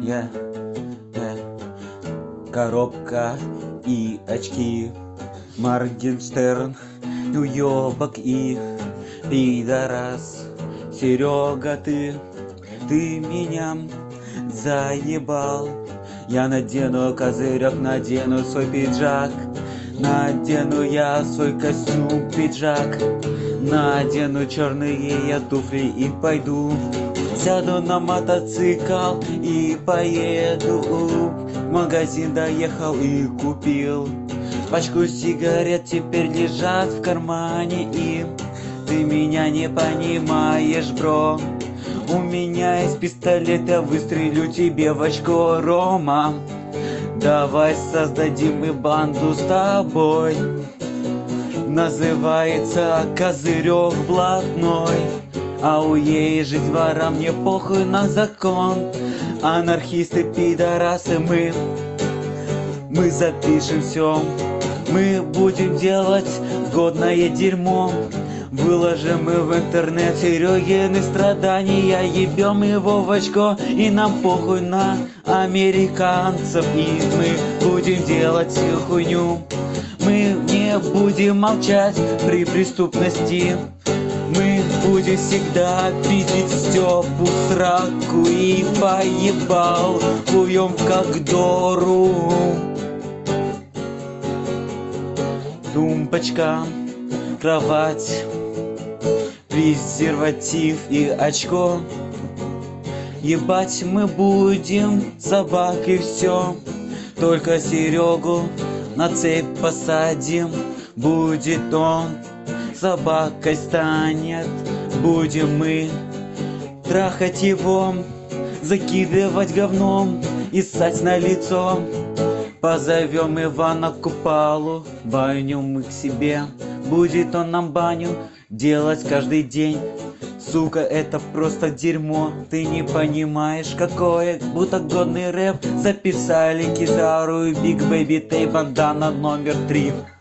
Я, коробка и очки, Моргенштерн, уёбок и пидорас. Серега, ты меня заебал. Я надену козырек, надену свой пиджак, надену я свой костюм, пиджак, надену черные я туфли и пойду. Сяду на мотоцикл и поеду. В магазин доехал и купил пачку сигарет, теперь лежат в кармане. И ты меня не понимаешь, бро. У меня из пистолета выстрелю тебе в очко, Рома. Давай создадим мы банду с тобой. Называется Козырек блатной. Ауе, жить ворам, мне похуй на закон. Анархисты, пидорасы, мы запишем все. Мы будем делать годное дерьмо. Выложим мы в интернет Серегины страдания. Ебем его в очко, и нам похуй на американцев. И мы будем делать всю хуйню. Мы не будем молчать при преступности. Мы будем всегда пиздить Стёпу в сраку и поебал хуем как дору. Тумбочка, кровать, презерватив и очко. Ебать мы будем собак и все. Только Серегу на цепь посадим. Будет он собакой станет. Будем мы трахать его, закидывать говном и ссать на лицо. Позовем Ивана Купалу, баню мы к себе. Будет он нам баню делать каждый день. Сука, это просто дерьмо. Ты не понимаешь, какое будто годный рэп. Записали Кизару и Биг Бэйби Тей, бандана номер 3.